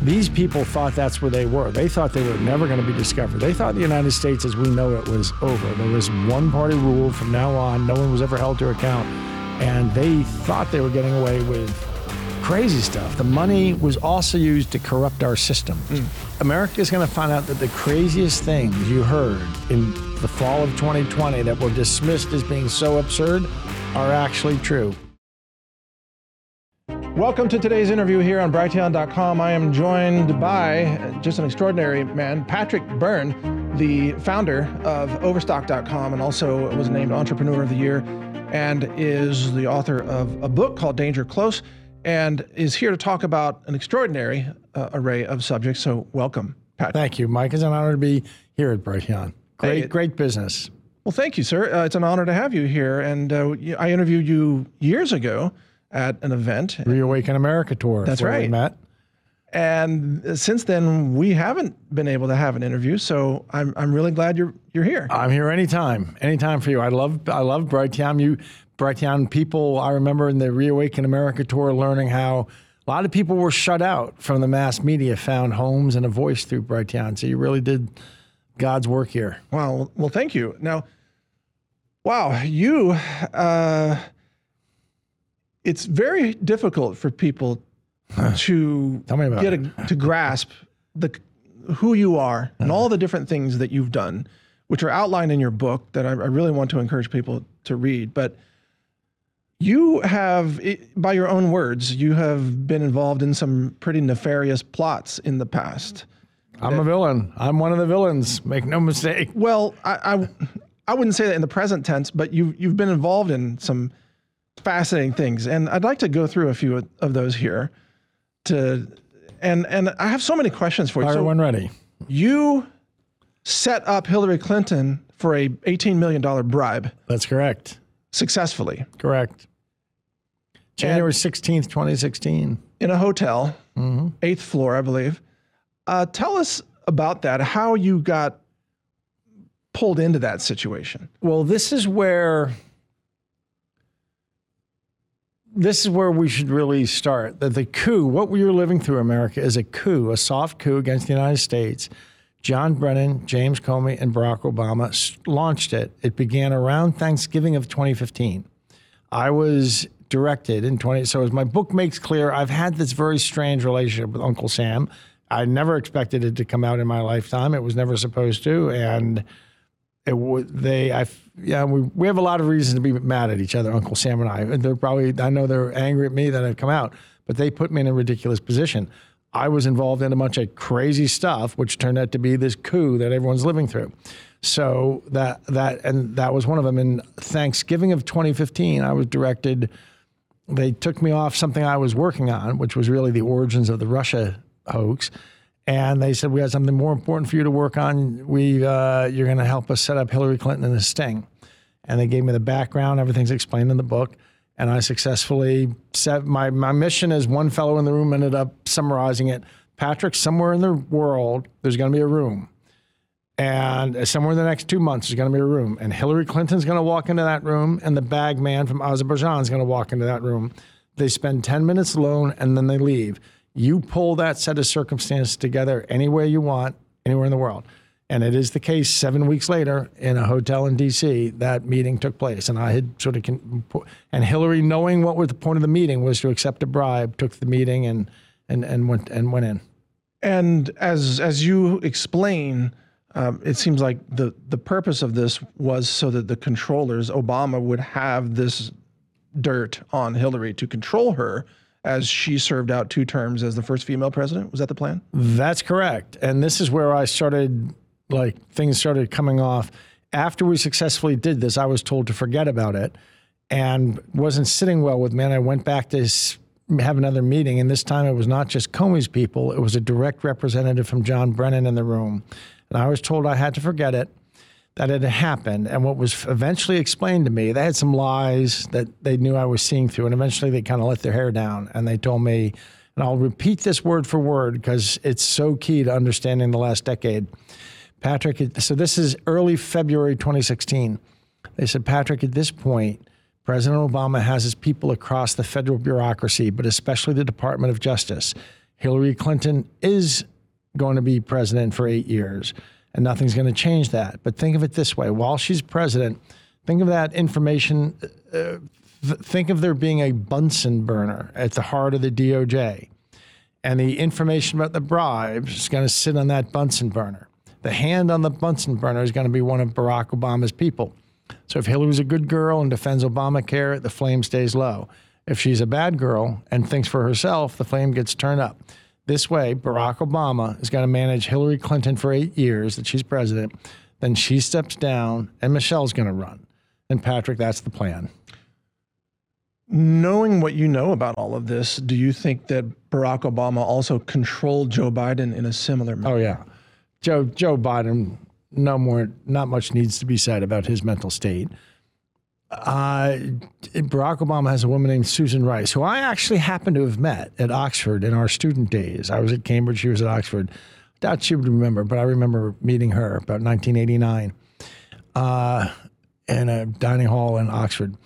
these people thought that's where they were. They thought they were never going to be discovered. They thought the United States as we know it was over. There was one-party rule from now on. No one was ever held to account. And they thought they were getting away with crazy stuff. The money was also used to corrupt our system. America is going to find out that the craziest things you heard in the fall of 2020 that were dismissed as being so absurd are actually true. Welcome to today's interview here on Brighteon.com. I am joined by just an extraordinary man, Patrick Byrne, the founder of Overstock.com and also was named Entrepreneur of the Year and is the author of a book called Danger Close and is here to talk about an extraordinary array of subjects. So welcome, Patrick. Thank you, Mike. It's an honor to be here at Brighteon. Great business. Well, thank you, sir. It's an honor to have you here. And I interviewed you years ago at an event. Reawaken America tour. That's right. We met. And since then, we haven't been able to have an interview. So I'm really glad you're here. I'm here anytime for you. I love Brighteon. Brighteon people, I remember in the Reawaken America tour learning how a lot of people were shut out from the mass media, found homes and a voice through Brighteon. So you really did God's work here. Wow. Well, thank you. Now, wow, it's very difficult for people to to grasp who you are and all the different things that you've done, which are outlined in your book that I really want to encourage people to read. But you have, by your own words, you have been involved in some pretty nefarious plots in the past. I'm a villain. I'm one of the villains. Make no mistake. Well, I wouldn't say that in the present tense, but you've been involved in some fascinating things, and I'd like to go through a few of those here. And I have so many questions for you. Fire one ready. You set up Hillary Clinton for a $18 million bribe. That's correct. Successfully. Correct. January 16th, 2016. In a hotel, 8th floor, I believe. Tell us about that, how you got pulled into that situation. Well, this is where we should really start. That the coup, what we are living through, America, is a coup, a soft coup against the United States. John Brennan, James Comey, and Barack Obama launched it. It began around Thanksgiving of 2015. I was directed in so as my book makes clear, I've had this very strange relationship with Uncle Sam. I never expected it to come out in my lifetime. It was never supposed to, and we have a lot of reasons to be mad at each other, Uncle Sam and I. I know they're angry at me that I've come out, but they put me in a ridiculous position. I was involved in a bunch of crazy stuff, which turned out to be this coup that everyone's living through. So that was one of them. In Thanksgiving of 2015, I was directed. They took me off something I was working on, which was really the origins of the Russia hoax. And they said, we have something more important for you to work on. You're going to help us set up Hillary Clinton and the sting. And they gave me the background. Everything's explained in the book. And I successfully set my mission, as one fellow in the room ended up summarizing it. Patrick, somewhere in the world, there's going to be a room. And somewhere in the next 2 months, there's going to be a room. And Hillary Clinton's going to walk into that room, and the bag man from Azerbaijan is going to walk into that room. They spend 10 minutes alone, and then they leave. You pull that set of circumstances together any way you want, anywhere in the world. And it is the case 7 weeks later in a hotel in D.C., that meeting took place. And I had and Hillary, knowing what the point of the meeting was to accept a bribe, took the meeting and went in. And as you explain, it seems like the purpose of this was so that the controllers, Obama, would have this dirt on Hillary to control her, as she served out 2 terms as the first female president. Was that the plan? That's correct. And this is where I started, things started coming off. After we successfully did this, I was told to forget about it and wasn't sitting well with me. And I went back to have another meeting. And this time it was not just Comey's people. It was a direct representative from John Brennan in the room. And I was told I had to forget it, that it had happened. And what was eventually explained to me, they had some lies that they knew I was seeing through. And eventually they kind of let their hair down. And they told me, and I'll repeat this word for word because it's so key to understanding the last decade. Patrick, so this is early February 2016. They said, Patrick, at this point, President Obama has his people across the federal bureaucracy, but especially the Department of Justice, Hillary Clinton is going to be president for 8 years, and nothing's going to change that. But think of it this way. While she's president, think of that information. Think of there being a Bunsen burner at the heart of the DOJ. And the information about the bribes is going to sit on that Bunsen burner. The hand on the Bunsen burner is going to be one of Barack Obama's people. So if Hillary's a good girl and defends Obamacare, the flame stays low. If she's a bad girl and thinks for herself, the flame gets turned up. This way, Barack Obama is going to manage Hillary Clinton for 8 years that she's president. Then she steps down and Michelle's going to run. And Patrick, that's the plan. Knowing what you know about all of this, do you think that Barack Obama also controlled Joe Biden in a similar manner? Oh, yeah. Joe Biden, not much needs to be said about his mental state. Barack Obama has a woman named Susan Rice, who I actually happened to have met at Oxford in our student days. I was at Cambridge, she was at Oxford. I doubt she would remember, but I remember meeting her about 1989 in a dining hall in Oxford.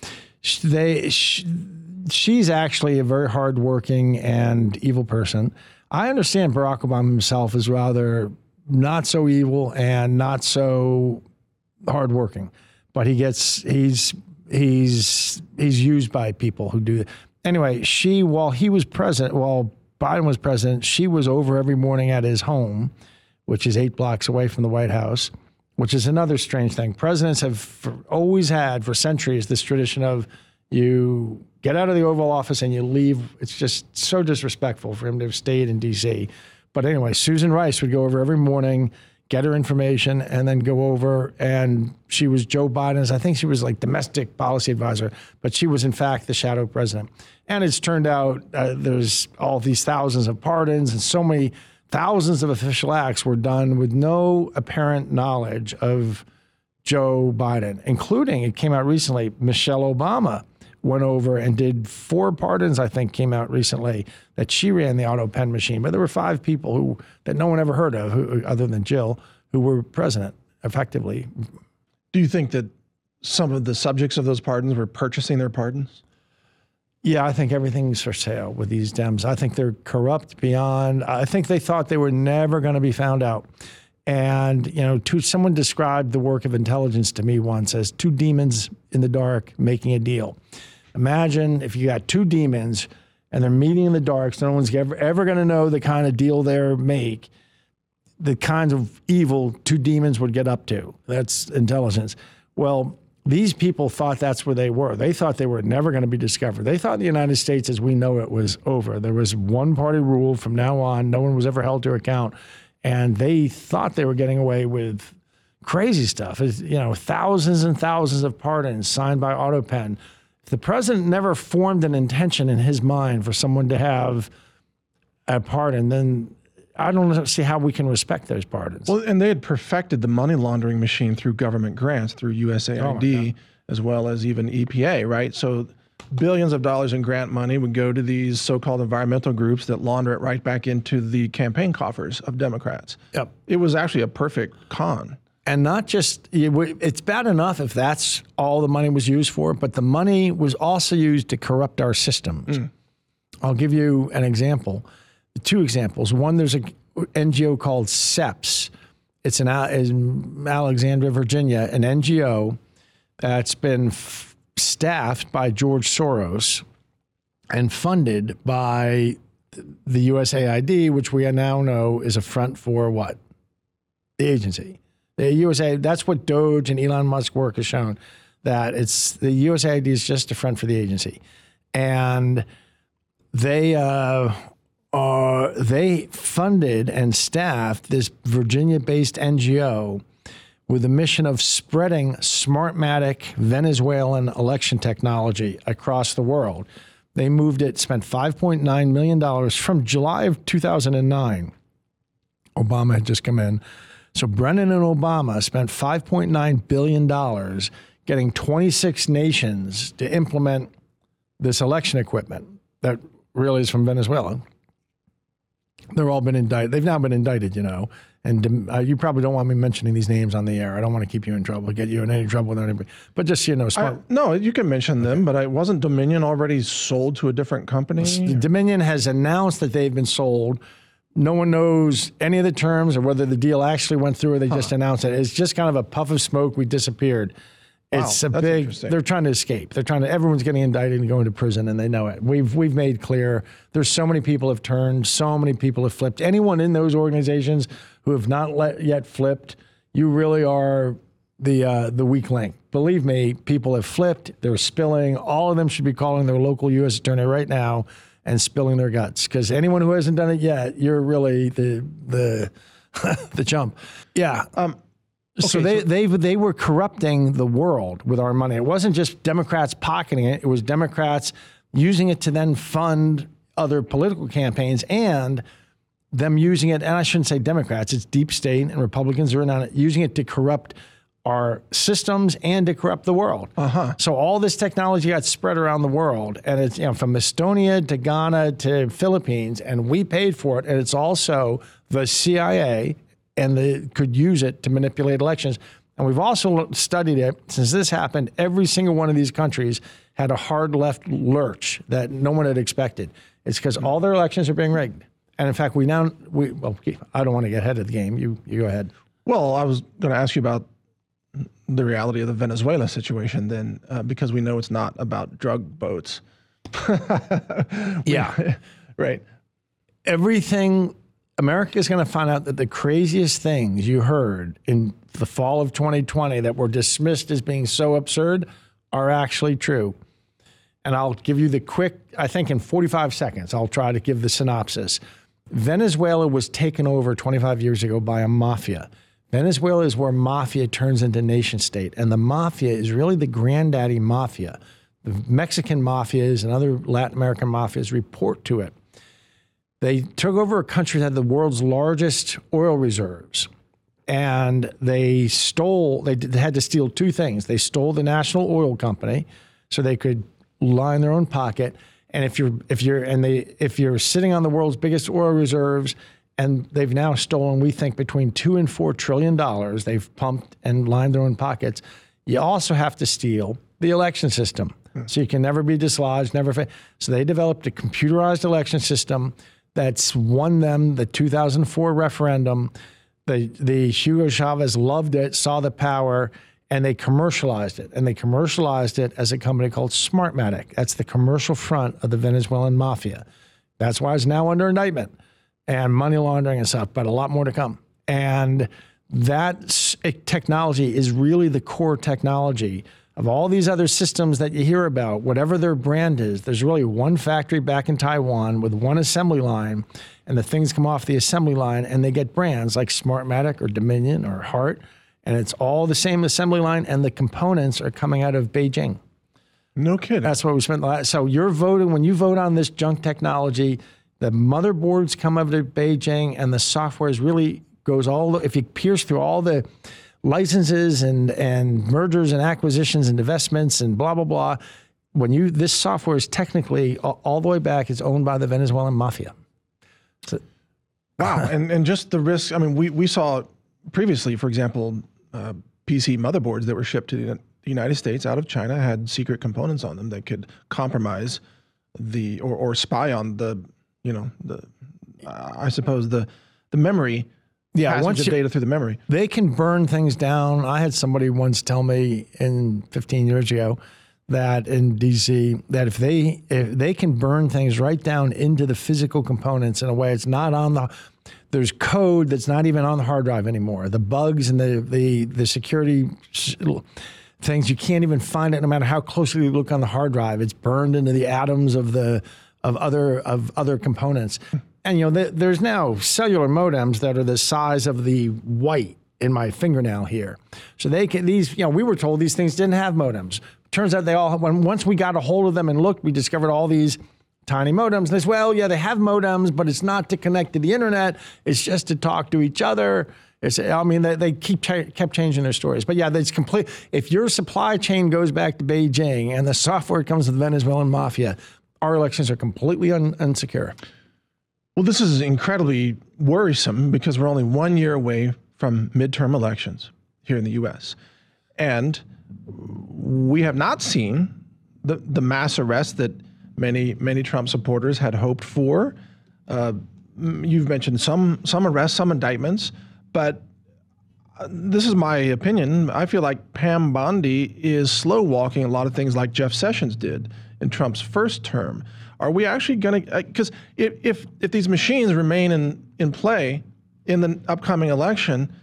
She's actually a very hardworking and evil person. I understand Barack Obama himself is rather not so evil and not so hardworking, but he's used by people who do that. Anyway, while Biden was president, she was over every morning at his home, which is 8 blocks away from the White House, which is another strange thing. Presidents have always had for centuries this tradition of you get out of the Oval Office and you leave. It's just so disrespectful for him to have stayed in D.C. But anyway, Susan Rice would go over every morning, get her information, and then go over. And she was Joe Biden's, I think she was like domestic policy advisor, but she was in fact the shadow president. And it's turned out there's all these thousands of pardons and so many thousands of official acts were done with no apparent knowledge of Joe Biden, including, it came out recently, Michelle Obama went over and did 4 pardons, I think, came out recently, that she ran the auto pen machine. But there were 5 people that no one ever heard of, other than Jill, who were president, effectively. Do you think that some of the subjects of those pardons were purchasing their pardons? Yeah, I think everything's for sale with these Dems. I think they're corrupt beyond, I think they thought they were never going to be found out. And, someone described the work of intelligence to me once as 2 demons in the dark making a deal. Imagine if you got 2 demons and they're meeting in the dark, so no one's ever going to know the kind of deal they make, the kinds of evil 2 demons would get up to. That's intelligence. Well, these people thought that's where they were. They thought they were never going to be discovered. They thought the United States as we know it was over. There was one-party rule from now on. No one was ever held to account. And they thought they were getting away with crazy stuff. Thousands and thousands of pardons signed by AutoPen. If the president never formed an intention in his mind for someone to have a pardon, then I don't see how we can respect those pardons. Well, and they had perfected the money laundering machine through government grants, through USAID, as well as even EPA, right? So billions of dollars in grant money would go to these so-called environmental groups that launder it right back into the campaign coffers of Democrats. Yep. It was actually a perfect con. And not just, it's bad enough if that's all the money was used for, but the money was also used to corrupt our systems. I'll give you an example, 2 examples. One, there's an NGO called SEPS. It's in Alexandria, Virginia, an NGO that's been staffed by George Soros and funded by the USAID, which we now know is a front for what? The agency. The USAID, that's what Doge and Elon Musk work has shown, that it's the USAID is just a front for the agency. And they funded and staffed this Virginia-based NGO with the mission of spreading Smartmatic Venezuelan election technology across the world. They spent $5.9 million from July of 2009. Obama had just come in. So Brennan and Obama spent $5.9 billion getting 26 nations to implement this election equipment that really is from Venezuela. They're all been indicted. They've now been indicted, And you probably don't want me mentioning these names on the air. I don't want to keep you in trouble, get you in any trouble with anybody. But just, no, you can mention them, but wasn't Dominion already sold to a different company? Dominion has announced that they've been sold. No one knows any of the terms or whether the deal actually went through or they just announced it. It's just kind of a puff of smoke. We disappeared. Wow, it's they're trying to escape. Everyone's getting indicted and going to prison, and they know it. We've made clear there's so many people have turned, so many people have flipped. Anyone in those organizations who have not yet flipped, you really are the weak link. Believe me, people have flipped. They're spilling. All of them should be calling their local U.S. attorney right now and spilling their guts. Because anyone who hasn't done it yet, you're really the the chump. Yeah. So they were corrupting the world with our money. It wasn't just Democrats pocketing it. It was Democrats using it to then fund other political campaigns and them using it. And I shouldn't say Democrats. It's deep state and Republicans are in on it, using it to corrupt our systems and to corrupt the world. So all this technology got spread around the world, and it's from Estonia to Ghana to Philippines, and we paid for it. And it's also the CIA, and they could use it to manipulate elections. And we've also studied it. Since this happened, every single one of these countries had a hard left lurch that no one had expected. It's because all their elections are being rigged. And in fact, I don't want to get ahead of the game. You go ahead. Well, I was going to ask you about the reality of the Venezuela situation then, because we know it's not about drug boats. Yeah. Right. Everything, America is going to find out that the craziest things you heard in the fall of 2020 that were dismissed as being so absurd are actually true. And I'll give you the quick, I think in 45 seconds, I'll try to give the synopsis. Venezuela was taken over 25 years ago by a mafia. Venezuela is where mafia turns into nation state. And the mafia is really the granddaddy mafia. The Mexican mafias and other Latin American mafias report to it. They took over a country that had the world's largest oil reserves. And they had to steal two things. They stole the national oil company so they could line their own pocket. And if you're sitting on the world's biggest oil reserves, and they've now stolen, we think, between $2 and $4 trillion. They've pumped and lined their own pockets. You also have to steal the election system. So you can never be dislodged, So they developed a computerized election system that's won them the 2004 referendum. The Hugo Chavez loved it, saw the power, and they commercialized it. And they commercialized it as a company called Smartmatic. That's the commercial front of the Venezuelan mafia. That's why it's now under indictment. And money laundering and stuff, but a lot more to come. And that technology is really the core technology of all these other systems that you hear about, whatever their brand is. There's really one factory back in Taiwan with one assembly line, and the things come off the assembly line and they get brands like Smartmatic or Dominion or Hart, and it's all the same assembly line, and the components are coming out of Beijing. No kidding. That's what we spent so you're voting, when you vote on this junk technology, the motherboards come out of Beijing, and the software really goes if you pierce through all the licenses and mergers and acquisitions and investments and blah, blah, blah, this software is technically all the way back, it's owned by the Venezuelan mafia. So, wow. and just the risk. I mean, we saw previously, for example, PC motherboards that were shipped to the United States out of China had secret components on them that could compromise or spy on I suppose the memory, passage of data through the memory. They can burn things down. I had somebody once tell me 15 years ago that in DC, that if they can burn things right down into the physical components in a way it's not there's code that's not even on the hard drive anymore. The bugs and the security things, you can't even find it no matter how closely you look on the hard drive. It's burned into the atoms of other components. And there's now cellular modems that are the size of the white in my fingernail here. So we were told these things didn't have modems. Turns out once we got a hold of them and looked, we discovered all these tiny modems. They said, they have modems, but it's not to connect to the internet. It's just to talk to each other. They kept changing their stories. But yeah, that's complete. If your supply chain goes back to Beijing and the software comes to the Venezuelan mafia, our elections are completely unsecure. Well, this is incredibly worrisome because we're only 1 year away from midterm elections here in the U.S. And we have not seen the mass arrests that many Trump supporters had hoped for. You've mentioned some arrests, some indictments, but this is my opinion. I feel like Pam Bondi is slow walking a lot of things like Jeff Sessions did in Trump's first term. Are we actually going to, because if these machines remain in play in the upcoming election,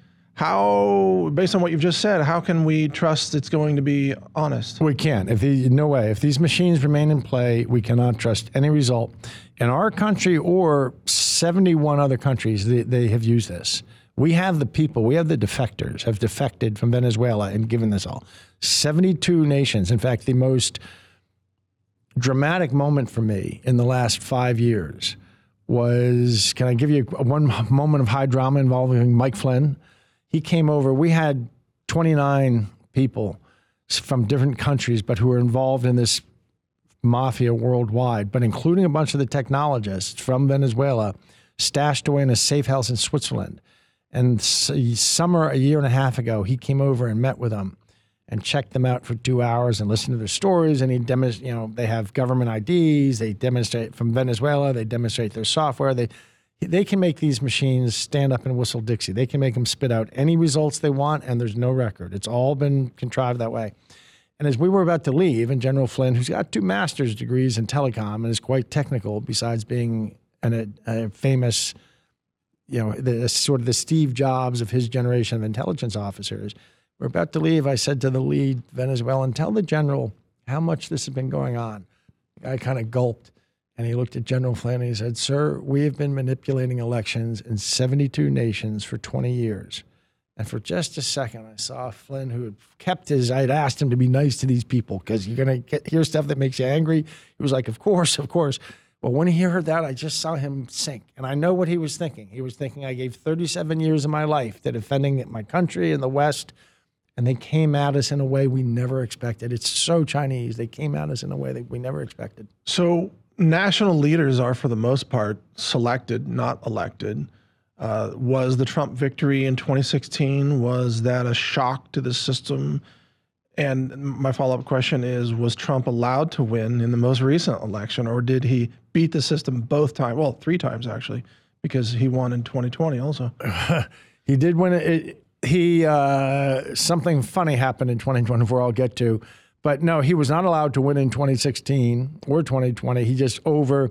how, based on what you've just said, how can we trust it's going to be honest? We can't. No way. If these machines remain in play, we cannot trust any result. In our country or 71 other countries, they have used this. We have the people, we have the defectors, have defected from Venezuela and given this all. 72 nations. In fact, the most dramatic moment for me in the last 5 years was, can I give you one moment of high drama involving Mike Flynn? He came over. We had 29 people from different countries, but who were involved in this mafia worldwide, but including a bunch of the technologists from Venezuela, stashed away in a safe house in Switzerland. And a year and a half ago, he came over and met with them and checked them out for 2 hours and listened to their stories. And they have government IDs. They demonstrate from Venezuela. They demonstrate their software. They can make these machines stand up and whistle Dixie. They can make them spit out any results they want, and there's no record. It's all been contrived that way. And as we were about to leave, and General Flynn, who's got 2 master's degrees in telecom and is quite technical, besides being a famous, sort of the Steve Jobs of his generation of intelligence officers, we're about to leave. I said to the lead Venezuelan, tell the general how much this has been going on. The guy kind of gulped. And he looked at General Flynn and he said, sir, we have been manipulating elections in 72 nations for 20 years. And for just a second, I saw Flynn, who had kept I'd asked him to be nice to these people because you're going to hear stuff that makes you angry. He was like, of course, of course. Well, when he heard that, I just saw him sink. And I know what he was thinking. He was thinking, I gave 37 years of my life to defending my country in the West, and they came at us in a way we never expected. It's so Chinese. They came at us in a way that we never expected. So national leaders are, for the most part, selected, not elected. Was the Trump victory in 2016, was that a shock to the system? And my follow-up question is, was Trump allowed to win in the most recent election, or did he beat the system both times? Well, 3 times, actually, because he won in 2020 also. He did win it. Something funny happened in 2024 I'll get to. But no, he was not allowed to win in 2016 or 2020. He just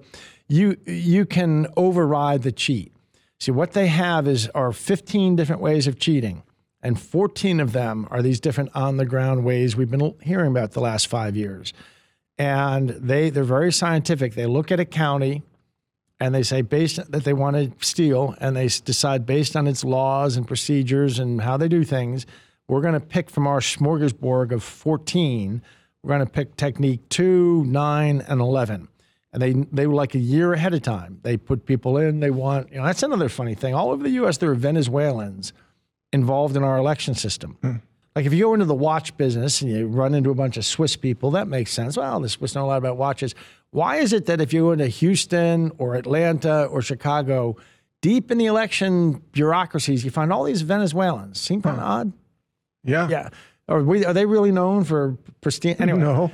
you can override the cheat. See, what they have are 15 different ways of cheating, and 14 of them are these different on-the-ground ways we've been hearing about the last 5 years. And they're very scientific. They look at a county, and they say that they want to steal, and they decide based on its laws and procedures and how they do things, we're going to pick from our smorgasbord of 14, we're going to pick technique 2, 9, and 11. And they were like a year ahead of time. They put people in, that's another funny thing. All over the U.S., there are Venezuelans involved in our election system. Like if you go into the watch business and you run into a bunch of Swiss people, that makes sense. Well, the Swiss know a lot about watches. Why is it that if you go into Houston or Atlanta or Chicago, deep in the election bureaucracies, you find all these Venezuelans? Seem kind of odd. Yeah. Yeah. Are they really known for pristine? Anyway. No.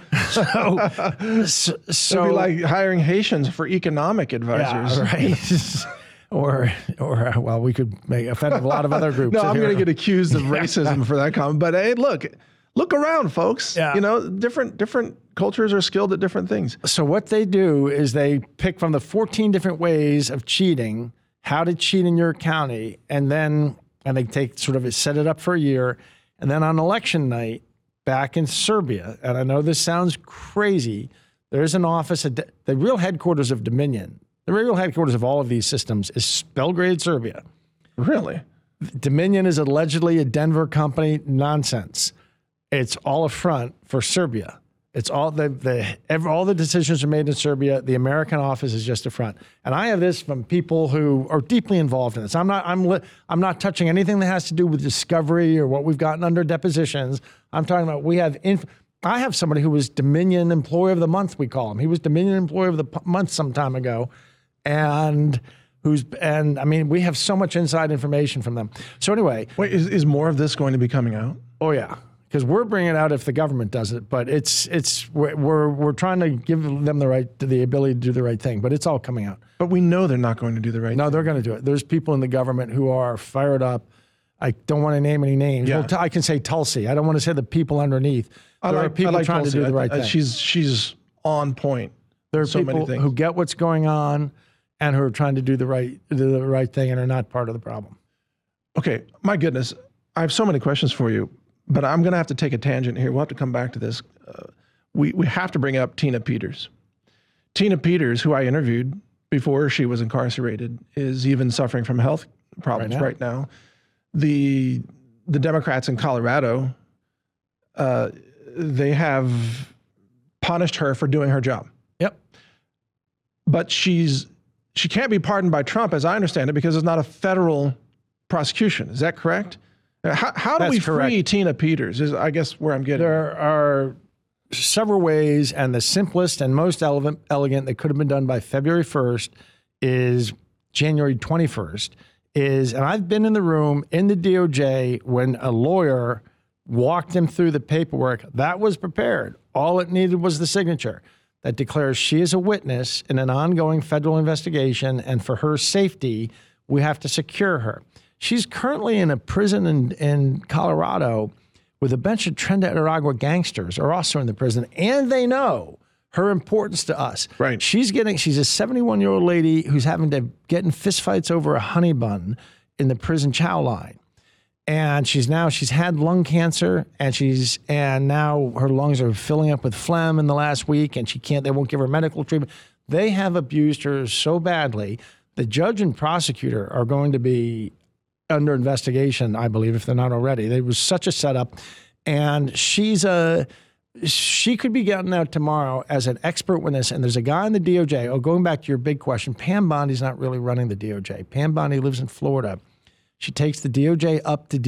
So it'd be like hiring Haitians for economic advisors. Yeah, right. or well, we could offend a lot of other groups. No, I'm going to get accused of racism for that comment. But hey, look around, folks. Yeah. Different cultures are skilled at different things. So what they do is they pick from the 14 different ways of cheating, how to cheat in your county, and they take set it up for a year. And then on election night, back in Serbia, and I know this sounds crazy, there's an office, the real headquarters of Dominion, the real headquarters of all of these systems is Belgrade, Serbia. Really? Dominion is allegedly a Denver company. Nonsense. It's all a front for Serbia. It's all all the decisions are made in Serbia. The American office is just a front. And I have this from people who are deeply involved in this. I'm not touching anything that has to do with discovery or what we've gotten under depositions. I'm talking about I have somebody who was Dominion Employee of the Month, we call him. He was Dominion Employee of the Month some time ago. And and I mean, we have so much inside information from them. So anyway. Wait, is more of this going to be coming out? Oh yeah. Because we're bringing it out if the government does it, but we're trying to give them the ability to do the right thing, but it's all coming out. But we know they're not going to do the right thing. No, they're going to do it. There's people in the government who are fired up. I don't want to name any names. Yeah. Well, I can say Tulsi. I don't want to say the people underneath. There are people trying Tulsi. to do the right thing. She's on point. There are so people many things. who get what's going on and who are trying to do the right thing and are not part of the problem. Okay, my goodness, I have so many questions for you, but I'm going to have to take a tangent here. We'll have to come back to this. We have to bring up Tina Peters. Tina Peters, who I interviewed before she was incarcerated, is even suffering from health problems right now. The Democrats in Colorado, they have punished her for doing her job. Yep. But she can't be pardoned by Trump, as I understand it, because it's not a federal prosecution. Is that correct? How do we free Tina Peters is, I guess, where I'm getting. There are several ways, and the simplest and most elegant that could have been done by February 1st is January 21st. And I've been in the room in the DOJ when a lawyer walked them through the paperwork that was prepared. All it needed was the signature that declares she is a witness in an ongoing federal investigation, and for her safety, we have to secure her. She's currently in a prison in Colorado with a bunch of Trinidad and Tobago gangsters are also in the prison, and they know her importance to us. Right. She's a 71-year-old lady who's having to get in fistfights over a honey bun in the prison chow line. And she's had lung cancer, and now her lungs are filling up with phlegm in the last week, and they won't give her medical treatment. They have abused her so badly. The judge and prosecutor are going to be under investigation, I believe, if they're not already. There was such a setup, and she could be getting out tomorrow as an expert witness. And there's a guy in the DOJ. Oh, going back to your big question, Pam Bondi's not really running the DOJ. Pam Bondi lives in Florida. She takes the DOJ up to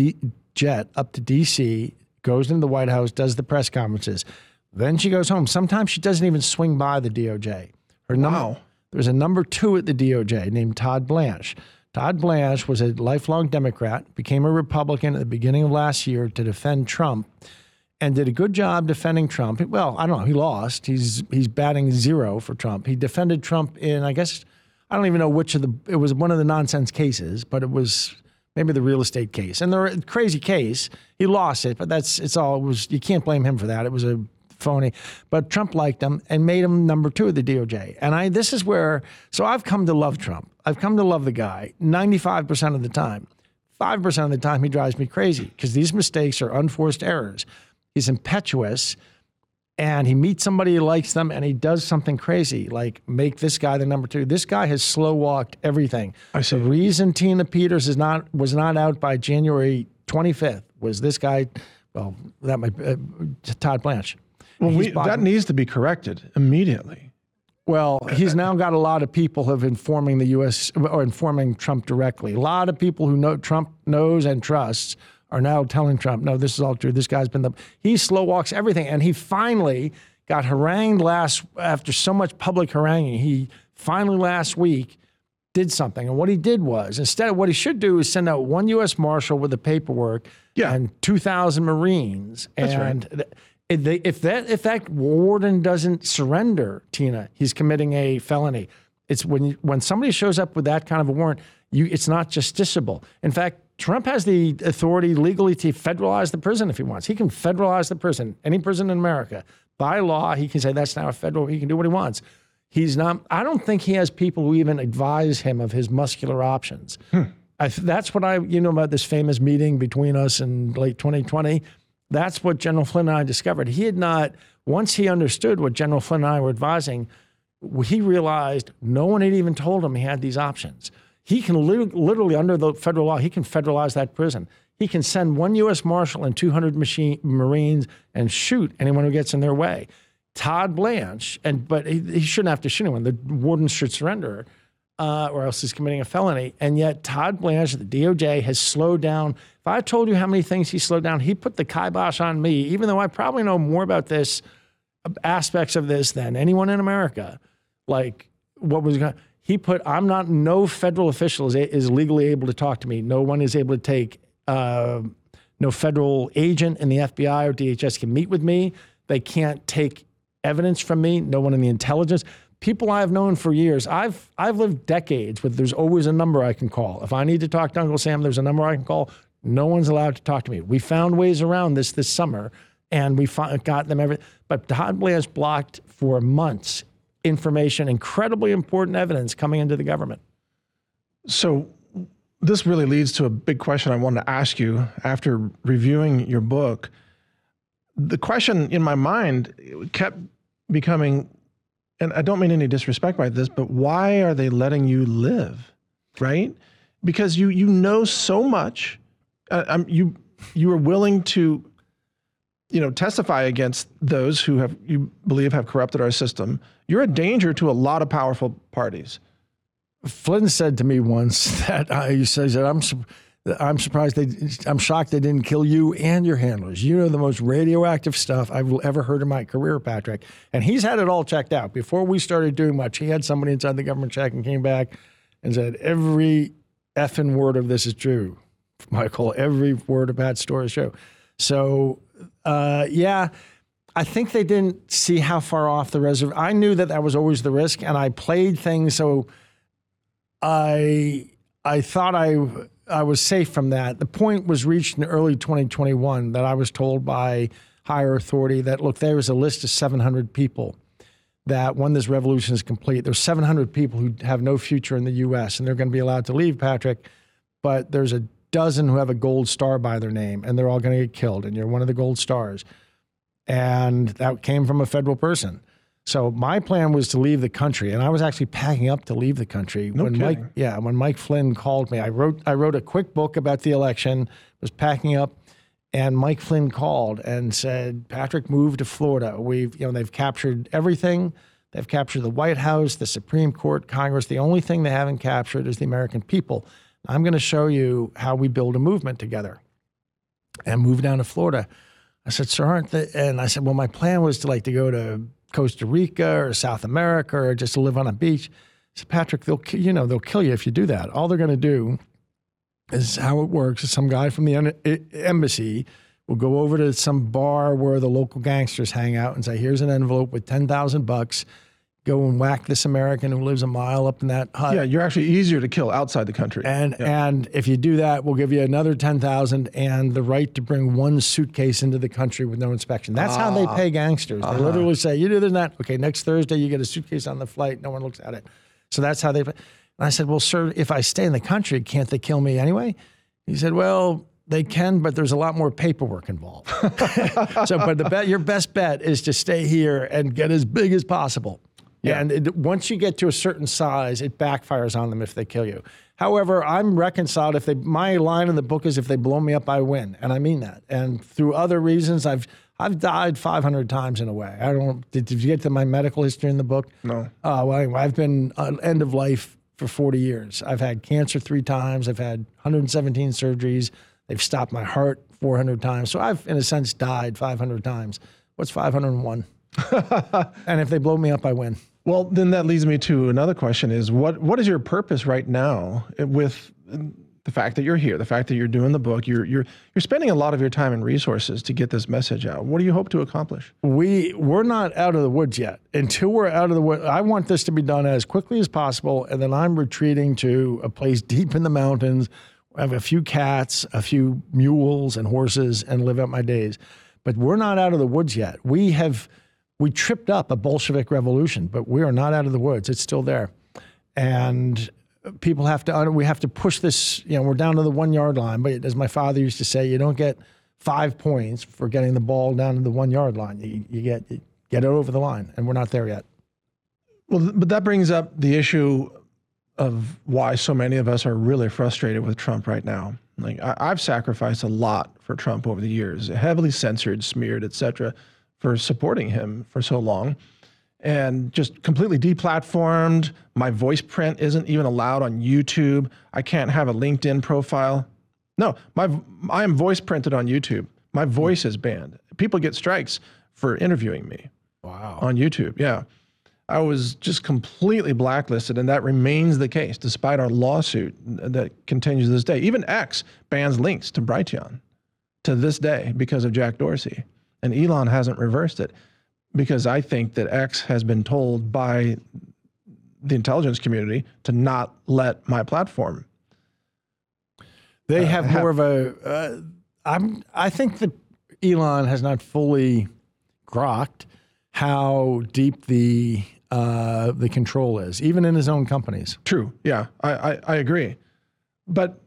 D.C., goes into the White House, does the press conferences. Then she goes home. Sometimes she doesn't even swing by the DOJ. There's a number 2 at the DOJ named Todd Blanche. Todd Blanche was a lifelong Democrat, became a Republican at the beginning of last year to defend Trump, and did a good job defending Trump. Well, I don't know. He lost. He's batting 0 for Trump. He defended Trump in, I guess, I don't even know it was one of the nonsense cases, but it was maybe the real estate case. And the crazy case, he lost it, but you can't blame him for that. It was a phony. But Trump liked him and made him number 2 at the DOJ. And this is where, so I've come to love Trump. I've come to love the guy 95% of the time. 5% of the time he drives me crazy because these mistakes are unforced errors. He's impetuous, and he meets somebody who likes them, and he does something crazy, like make this guy the number 2. This guy has slow walked everything. I see. The reason Tina Peters was not out by January 25th was this guy. Well, that might Todd Blanche. Well, that needs to be corrected immediately. Well, he's now got a lot of people who have informing the U.S. or informing Trump directly. A lot of people who Trump knows and trusts are now telling Trump, no, this is all true. This guy's he slow walks everything. And he finally got harangued after so much public haranguing. He finally last week did something. And what he did was, instead of what he should do is send out 1 U.S. Marshal with the paperwork and 2,000 Marines. That's and right. If that warden doesn't surrender, Tina, he's committing a felony. It's when somebody shows up with that kind of a warrant, it's not justiciable. In fact, Trump has the authority legally to federalize the prison if he wants. He can federalize the prison, any prison in America. By law, he can say that's now a federal, he can do what he wants. I don't think he has people who even advise him of his muscular options. That's what about this famous meeting between us in late 2020. That's what General Flynn and I discovered. Once he understood what General Flynn and I were advising, he realized no one had even told him he had these options. He can literally, under the federal law, he can federalize that prison. He can send 1 U.S. Marshal and 200 Marines and shoot anyone who gets in their way. Todd Blanche, but he shouldn't have to shoot anyone. The warden should surrender, or else he's committing a felony. And yet Todd Blanche at the DOJ has slowed down. If I told you how many things he slowed down, he put the kibosh on me, even though I probably know more about aspects of this than anyone in America. Like what was going. no federal official is legally able to talk to me. No one is able to take, no federal agent in the FBI or DHS can meet with me. They can't take evidence from me. No one in the intelligence. People I've known for years. I've lived decades with, there's always a number I can call. If I need to talk to Uncle Sam, there's a number I can call. No one's allowed to talk to me. We found ways around this summer, and we got them everything. But Todd Blanche blocked for months information, incredibly important evidence coming into the government. So this really leads to a big question I wanted to ask you after reviewing your book. The question in my mind kept becoming, and I don't mean any disrespect by this, but why are they letting you live, right? Because you know so much. You are willing to, testify against those who you believe have corrupted our system. You're a danger to a lot of powerful parties. Flynn said to me once that he says that I'm surprised I'm shocked they didn't kill you and your handlers. You know the most radioactive stuff I've ever heard in my career, Patrick. And he's had it all checked out. Before we started doing much, he had somebody inside the government check and came back and said, every effing word of this is true, Michael. Every word of Pat's story is true. So, yeah, I think they didn't see how far off the reserve. I knew that was always the risk, and I played things so I thought I was safe from that. The point was reached in early 2021 that I was told by higher authority that, look, there was a list of 700 people that when this revolution is complete, there's 700 people who have no future in the U.S. and they're going to be allowed to leave, Patrick, but there's a dozen who have a gold star by their name and they're all going to get killed, and you're one of the gold stars. And that came from a federal person. So my plan was to leave the country, and I was actually packing up to leave the country. When Mike Flynn called me, I wrote a quick book about the election, was packing up, and Mike Flynn called and said, Patrick, moved to Florida. They've captured everything. They've captured the White House, the Supreme Court, Congress. The only thing they haven't captured is the American people. I'm going to show you how we build a movement together, and move down to Florida. I said, sir, and I said, well, my plan was to go to Costa Rica or South America or just to live on a beach. I said, Patrick, they'll kill you if you do that. All they're going to do is how it works is some guy from the embassy will go over to some bar where the local gangsters hang out and say, here's an envelope with $10,000. Go and whack this American who lives a mile up in that hut. Yeah, you're actually easier to kill outside the country. And if you do that, we'll give you another $10,000 and the right to bring one suitcase into the country with no inspection. That's how they pay gangsters. They literally say, you do this and that. Okay, next Thursday you get a suitcase on the flight. No one looks at it. So that's how they pay. And I said, well, sir, if I stay in the country, can't they kill me anyway? He said, well, they can, but there's a lot more paperwork involved. But your best bet is to stay here and get as big as possible. Yeah. And once you get to a certain size, it backfires on them if they kill you. However, I'm reconciled. My line in the book is, if they blow me up, I win, and I mean that. And through other reasons, I've died 500 times in a way. Did you get to my medical history in the book? No. Well, anyway, I've been end of life for 40 years. I've had cancer 3 times. I've had 117 surgeries. They've stopped my heart 400 times. So I've, in a sense, died 500 times. What's 501? And if they blow me up, I win. Well, then that leads me to another question is, what is your purpose right now with the fact that you're here, the fact that you're doing the book, you're spending a lot of your time and resources to get this message out. What do you hope to accomplish? We're not out of the woods yet. Until we're out of the woods, I want this to be done as quickly as possible, and then I'm retreating to a place deep in the mountains. I have a few cats, a few mules and horses, and live out my days. But we're not out of the woods yet. We tripped up a Bolshevik revolution, but we are not out of the woods. It's still there. And we have to push this, we're down to the 1 yard line, but as my father used to say, you don't get 5 points for getting the ball down to the 1 yard line. You get it over the line, and we're not there yet. Well, but that brings up the issue of why so many of us are really frustrated with Trump right now. I've sacrificed a lot for Trump over the years, heavily censored, smeared, etc., for supporting him for so long, and just completely deplatformed. My voice print isn't even allowed on YouTube. I can't have a LinkedIn profile. No, I am voice printed on YouTube. My voice is banned. People get strikes for interviewing me. Wow. On YouTube, yeah. I was just completely blacklisted, and that remains the case despite our lawsuit that continues to this day. Even X bans links to Brighteon to this day because of Jack Dorsey, and Elon hasn't reversed it because I think that X has been told by the intelligence community to not let my platform. They have more of a. I think that Elon has not fully grokked how deep the control is, even in his own companies. True. Yeah, I agree. But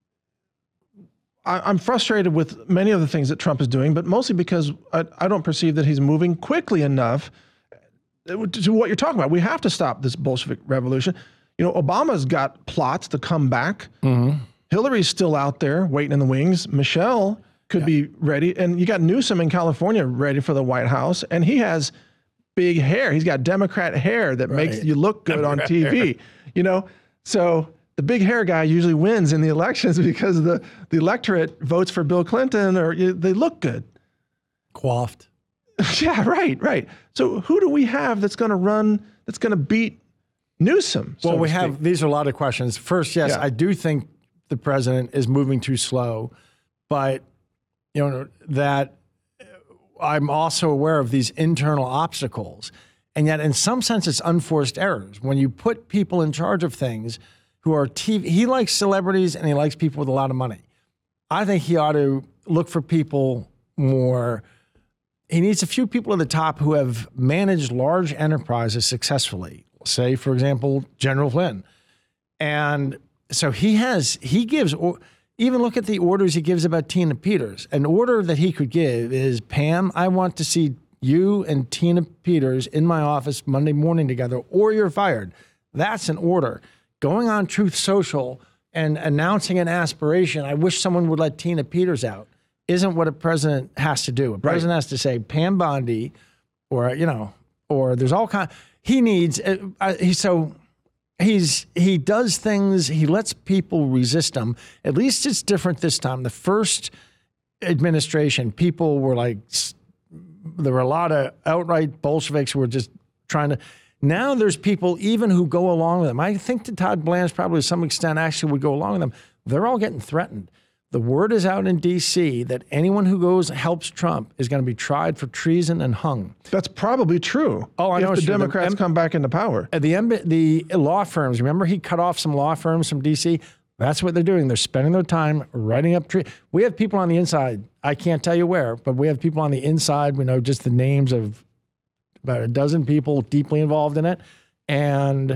I'm frustrated with many of the things that Trump is doing, but mostly because I don't perceive that he's moving quickly enough to what you're talking about. We have to stop this Bolshevik revolution. You know, Obama's got plots to come back. Mm-hmm. Hillary's still out there waiting in the wings. Michelle could be ready. And you got Newsom in California ready for the White House. And he has big hair. He's got Democrat hair that makes you look good on TV. You know, so the big hair guy usually wins in the elections because the electorate votes for Bill Clinton or they look good. Coiffed. Yeah, right. So who do we have that's going to run, that's going to beat Newsom? Well, we have, these are a lot of questions. First, yes, I do think the president is moving too slow, but you know that I'm also aware of these internal obstacles, and yet in some sense it's unforced errors. When you put people in charge of things who are TV, he likes celebrities and he likes people with a lot of money. I think he ought to look for people more. He needs a few people at the top who have managed large enterprises successfully. Say, for example, General Flynn. And so he gives, even look at the orders he gives about Tina Peters. An order that he could give is, Pam, I want to see you and Tina Peters in my office Monday morning together, or you're fired. That's an order. Going on Truth Social and announcing an aspiration, I wish someone would let Tina Peters out, isn't what a president has to do. A president has to say, Pam Bondi, or, you know, or there's all kind. He needs, he does things, he lets people resist him. At least it's different this time. The first administration, people were like, there were a lot of outright Bolsheviks who were just trying to. Now there's people even who go along with them. I think that Todd Blanche probably to some extent actually would go along with them. They're all getting threatened. The word is out in D.C. that anyone who helps Trump is going to be tried for treason and hung. That's probably true. Oh, I know. If the Democrats come back into power. The law firms, remember he cut off some law firms from D.C.? That's what they're doing. They're spending their time writing up We have people on the inside. I can't tell you where, but we have people on the inside. We know just the names of about a dozen people deeply involved in it. And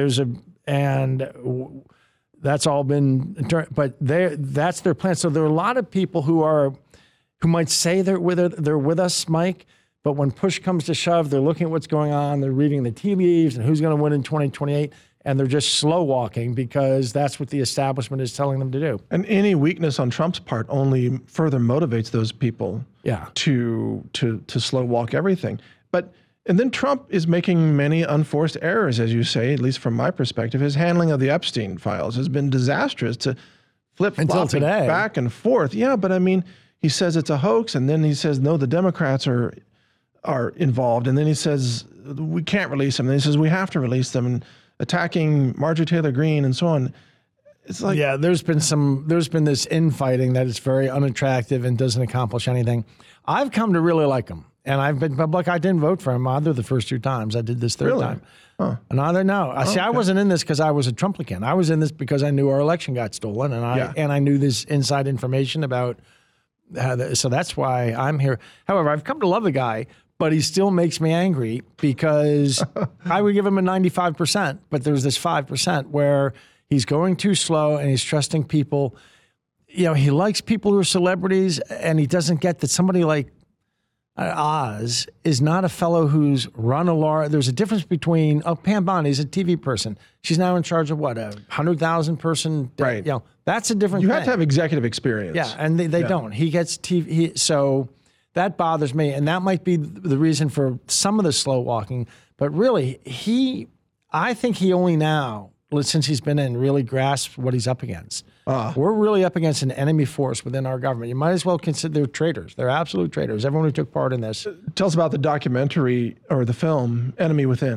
that's all been, but that's their plan. So there are a lot of people who might say they're with us, Mike, but when push comes to shove, they're looking at what's going on, they're reading the tea leaves and who's going to win in 2028, and they're just slow walking because that's what the establishment is telling them to do. And any weakness on Trump's part only further motivates those people to slow walk everything. And then Trump is making many unforced errors, as you say, at least from my perspective. His handling of the Epstein files has been disastrous to flip-flopping back and forth. Yeah, but I mean, he says it's a hoax, and then he says, no, the Democrats are involved. And then he says, we can't release them. And he says, we have to release them, and attacking Marjorie Taylor Greene and so on. It's like, yeah, there's been this infighting that is very unattractive and doesn't accomplish anything. I've come to really like him. And I've been public. I didn't vote for him either the first two times. I did this third time. Huh. Another no. See, I wasn't in this because I was a Trumplican. I was in this because I knew our election got stolen, and I knew this inside information about. So that's why I'm here. However, I've come to love the guy, but he still makes me angry because I would give him a 95%, but there's this 5% where he's going too slow and he's trusting people. You know, he likes people who are celebrities, and he doesn't get that somebody like Oz is not a fellow who's run a law. There's a difference between Pam Bondi's a TV person. She's now in charge of what, 100,000 person. Right. You know, that's a different. You thing. have to have executive experience. Yeah, and they don't. He gets TV. So that bothers me, and that might be the reason for some of the slow walking. But really, I think he only now, since he's been in, really grasps what he's up against. We're really up against an enemy force within our government. You might as well consider they're traitors. They're absolute traitors. Everyone who took part in this. Tell us about the documentary or the film, Enemy Within.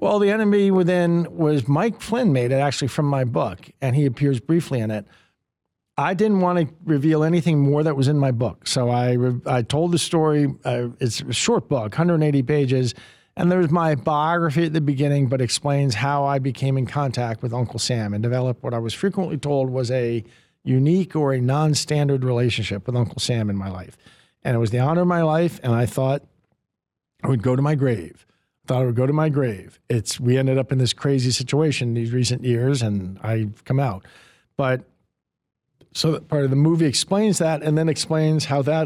Well, The Enemy Within was Mike Flynn made it actually from my book, and he appears briefly in it. I didn't want to reveal anything more that was in my book. So I told the story. It's a short book, 180 pages. And there's my biography at the beginning, but explains how I became in contact with Uncle Sam and developed what I was frequently told was a unique or a non-standard relationship with Uncle Sam in my life. And it was the honor of my life. And I thought I would go to my grave. We ended up in this crazy situation these recent years, and I've come out. But so that part of the movie explains that, and then explains how that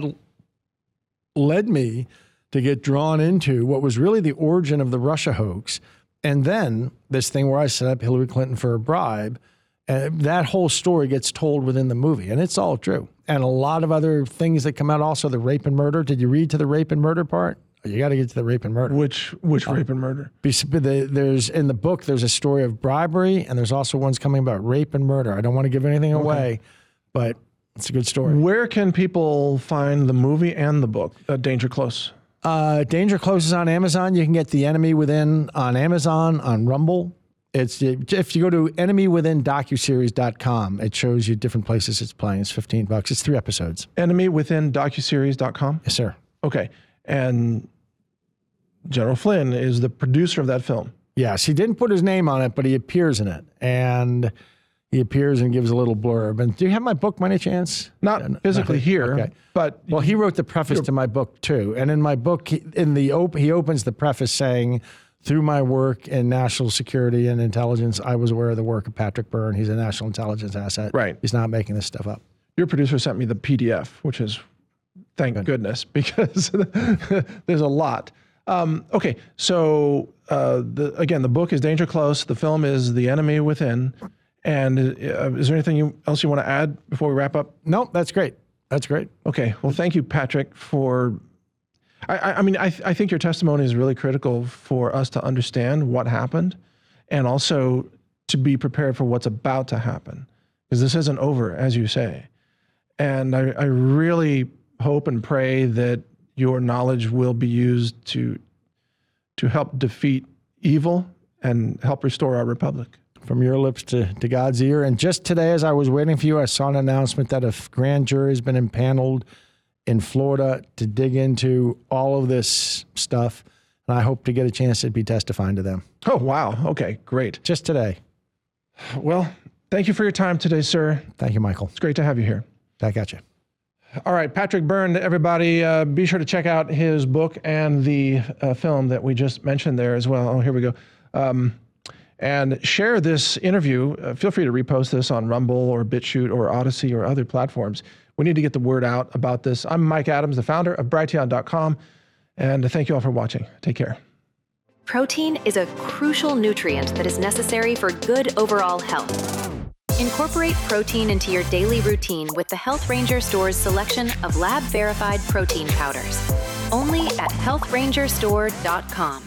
led me to get drawn into what was really the origin of the Russia hoax. And then this thing where I set up Hillary Clinton for a bribe, that whole story gets told within the movie, and it's all true. And a lot of other things that come out, also the rape and murder. Did you read to the rape and murder part? You got to get to the rape and murder. Which rape and murder? There's in the book, there's a story of bribery, and there's also ones coming about rape and murder. I don't want to give anything away, but it's a good story. Where can people find the movie and the book, Danger Close? Danger Close is on Amazon. You can get The Enemy Within on Amazon, on Rumble. If you go to enemywithindocuseries.com, it shows you different places it's playing. It's $15. It's 3 episodes. Enemywithindocuseries.com? Yes, sir. Okay. And General Flynn is the producer of that film. Yes, he didn't put his name on it, but he appears in it. And he appears and gives a little blurb. And do you have my book by any chance? Not physically here, okay. But... Well, he wrote the preface to my book, too. And in my book, he opens the preface saying, through my work in national security and intelligence, I was aware of the work of Patrick Byrne. He's a national intelligence asset. Right. He's not making this stuff up. Your producer sent me the PDF, which is, thank goodness, because there's a lot. Okay, so again, the book is Danger Close. The film is The Enemy Within. And is there anything else you want to add before we wrap up? No, that's great. That's great. Okay. Well, thank you, Patrick, for... I think your testimony is really critical for us to understand what happened and also to be prepared for what's about to happen, because this isn't over, as you say. And I really hope and pray that your knowledge will be used to help defeat evil and help restore our republic. From your lips to God's ear. And just today, as I was waiting for you, I saw an announcement that a grand jury has been impaneled in Florida to dig into all of this stuff. And I hope to get a chance to be testifying to them. Oh, wow. Okay, great. Just today. Well, thank you for your time today, sir. Thank you, Michael. It's great to have you here. Back at you. All right, Patrick Byrne, everybody, be sure to check out his book and the film that we just mentioned there as well. Oh, here we go. And share this interview. Feel free to repost this on Rumble or BitChute or Odyssey or other platforms. We need to get the word out about this. I'm Mike Adams, the founder of Brighteon.com, and thank you all for watching. Take care. Protein is a crucial nutrient that is necessary for good overall health. Incorporate protein into your daily routine with the Health Ranger store's selection of lab-verified protein powders. Only at healthrangerstore.com.